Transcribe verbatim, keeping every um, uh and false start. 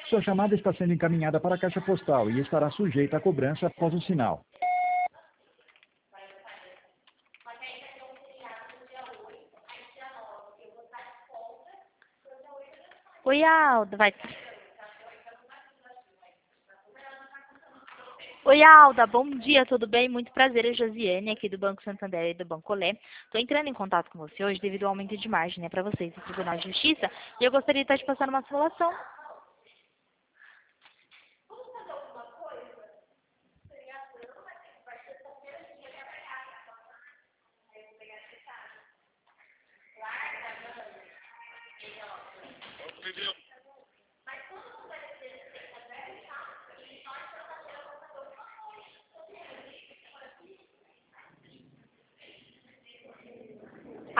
Sua chamada está sendo encaminhada para a caixa postal e estará sujeita a cobrança após o sinal. Oi, Alda, vai. Oi, Alda, bom dia, tudo bem? Muito prazer, é Josiane, aqui do Banco Santander e do Banco Olé. Estou entrando em contato com você hoje devido ao aumento de margem, né, para vocês do Tribunal de Justiça, e eu gostaria de estar te passando uma simulação. Entendeu?